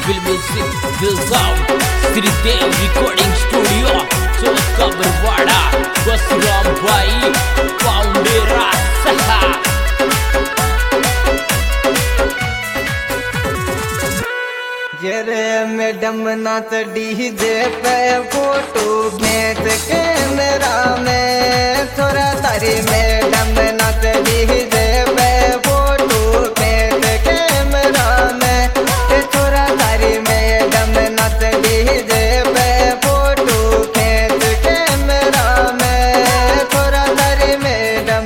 Music, Will Sound, Sridev Recording Studio, Chowka Barwada, Basiram Bhai, Foundera Saha. जरे madam नाच DJ पे photo भेज camera में थोड़ा तारी मैडम नाच डीजे पे फोटो भेज कैमरा में थोड़ा तारी मैडम नाच डीजे पे फोटो भेज कैमरा में थोड़ा तारी मैडम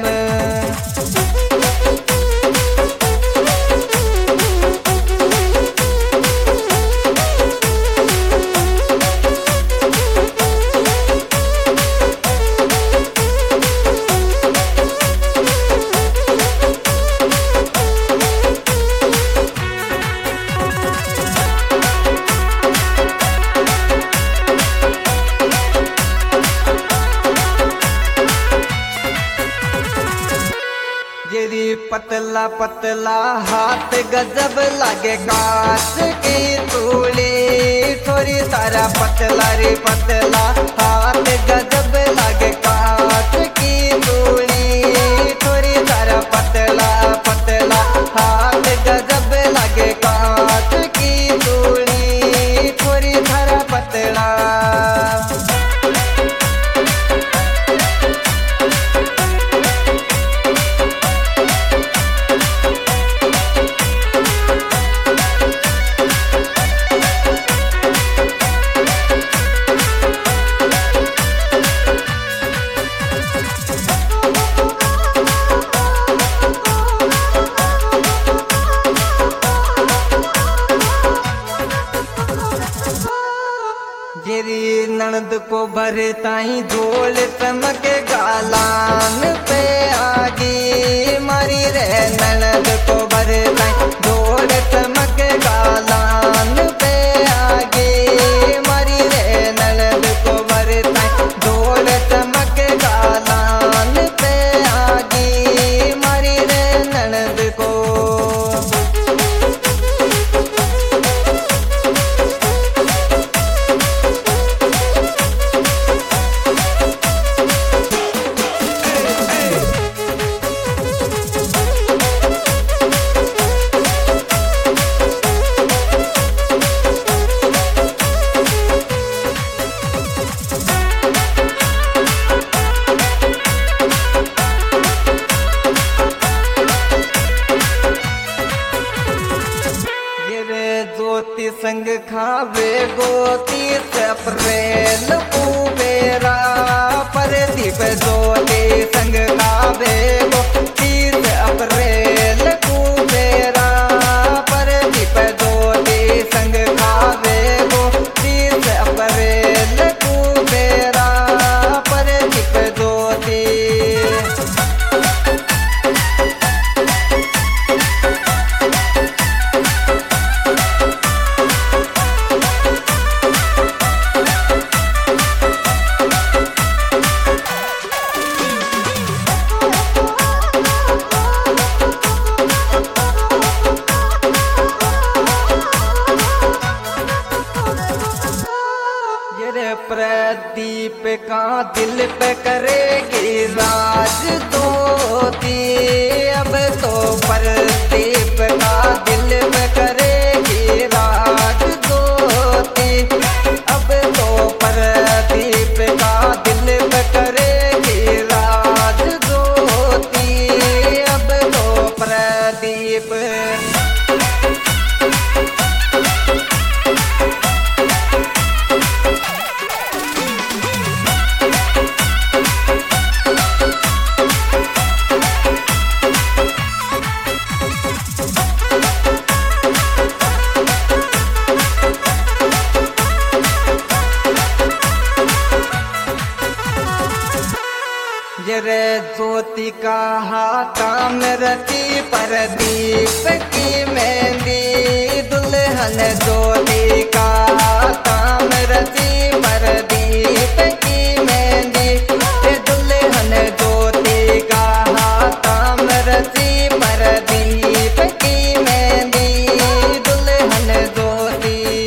जेरी पतला पतला हाथ गजब लागे कांच की तूली थोड़ी तारा पतला रे पतला हाथ गजब लागे कांच की तूली थोड़ी तारा पतला पतला हाथ गजब लागे कांच की तूली थोड़ी तारा पतला जेरी ननद को भरताई झोल चमके गालान पे आगी मारी रे ननद को भरताई झोल चमके गालान पे आगी मारी रे ननद को भरताई झोल चमके गालान पे आगी मारी रे ननद को ज्योति संग खावे गोती से अप्रैल कुबेरा परदीप ज्योति संग खावे गोती से अप्रैल कुबेरा परदीप ज्योति संग खावे गोती से अप्रैल कुबेरा परदीप ज्योति प्रदीप का दिल पे करेगी राज दोती अब तो प्रदीप का दिल पे करेगी राज दोती अब तो प्रदीप का दिल पे करेगी राज दोती अब तो प्रदीप जरे ज्योति का हाथा में रची प्रदीप की मेहंदी दुल्हन ज्योति का हाथा में रची प्रदीप की मेहंदी दुल्हन ज्योति का हाथा में रची प्रदीप की मेहंदी दुल्हन ज्योति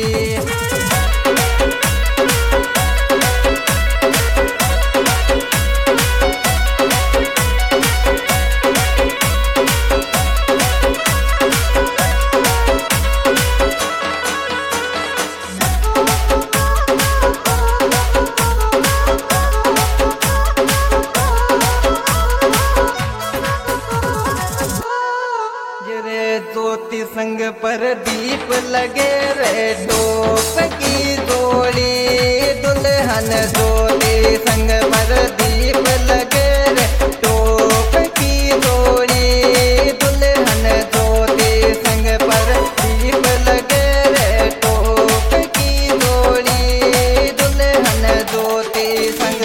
पर दीप लगे रे टोप की जोड़ी दुल्हन जोड़ी संग पर दीप लगे रे टोप की जोड़ी दुल्हन जोड़ी संग पर दीप लगे रे टोप की जोड़ी दुल्हन जोड़ी संग।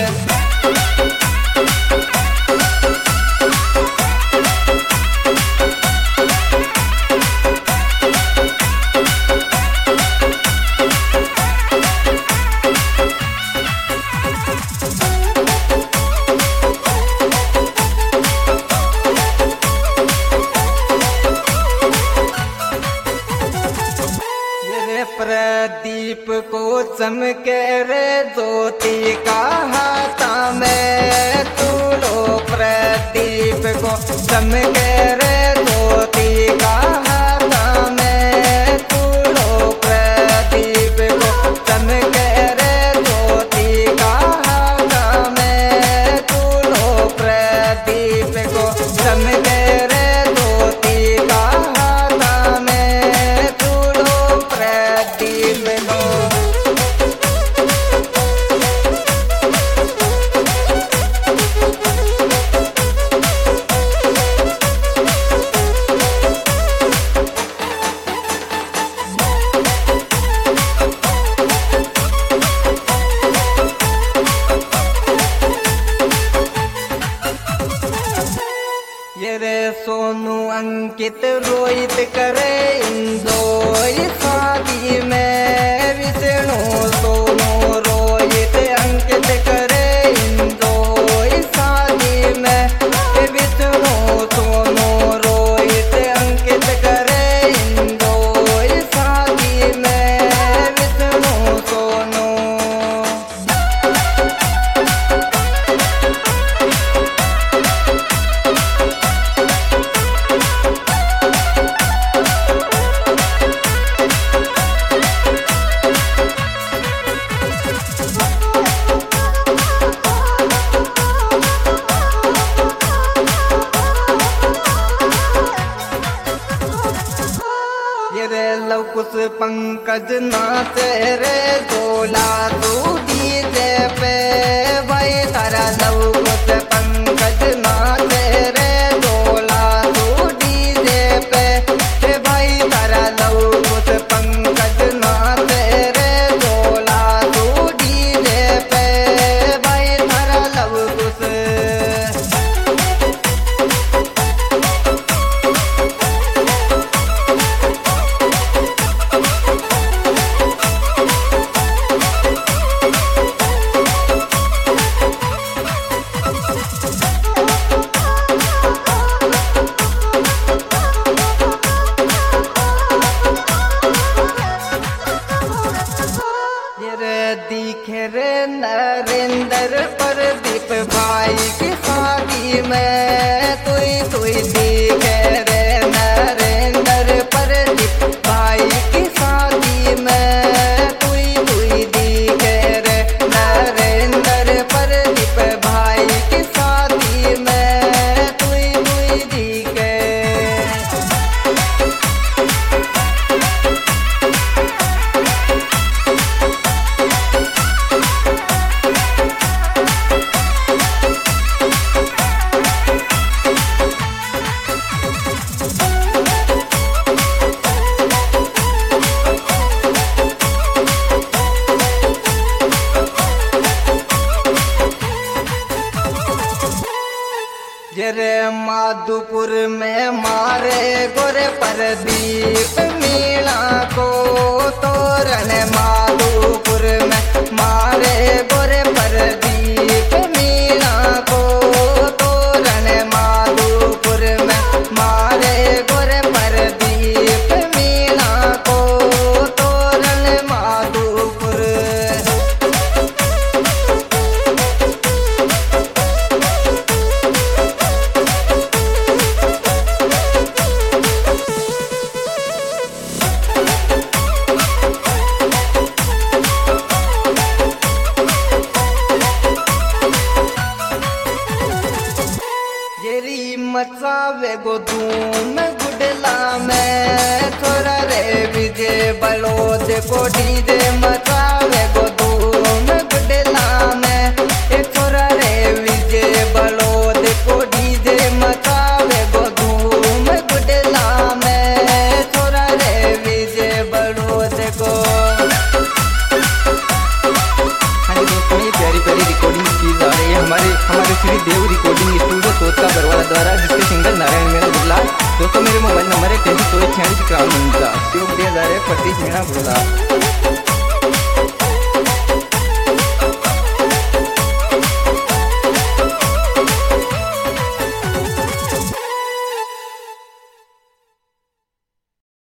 प्रदीप को चमके रे ज्योति का हाथा में तू लो प्रदीप को चमके रे ज्योति का हाथा में तू लो प्रदीप को चमके रे ज्योति का हाथा में तू लो प्रदीप को चमके रे ज्योति का हाथा में तू लो प्रदीप को। ये रे सोनू अंकित रोहित करे इंदोई शादी में विष्णु सोनू रोहित अंकित करे इंदोई शादी में विष्णु सोनू रोहित अंकित करे इंदोई शादी में विष्णु सोनू। ये रे लवकुश पंकज नाचे रे जोला तू डीजे पे भाई तारा लवकुश पंकज नाचे रे जोला तू डीजे पे भाई तारा लवकुश पंकज नाचे रे जोला तू डीजे पे भाई तारा लवकुश। दिखे रे नरेंद्र प्रदीप भाई की शादी में तुई दिखे रे नरेंद्र प्रदीप भाई की शादी में तुई दिखे रे नरेंद्र प्रदीप भाई की शादी में तुई दिखे। जरे माधुपुर में मारे गोरे प्रदीप मीणा को तोरण माधुपुर में मारे गोरे प्रदीप मीणा को तोरण माधुपुर में मारे गोरे प्रदीप मीणा को तोरण माधुपुर। मचावे गो धूम गुडला में को डीजे मचावे गो धूम गुडला में। एक छोरा रे विजय बलोद को डीजे मचावे गो धूम गुडला में। छोरा रे विजय बलोद को। हाँ जी दोस्तों, ये प्यारी प्यारी रिकॉर्डिंग की जा रही है हमारे श्री देव रिकॉर्डिंग स्टूडियो तोता बरवाला द्वारा, जिसके सिंगर नारायण मीणा बुल्ला। दोस्तों मेरे मोबाइल नंबर है 2346 53 दिया जा रहा है 25 मीणा बुल्ला।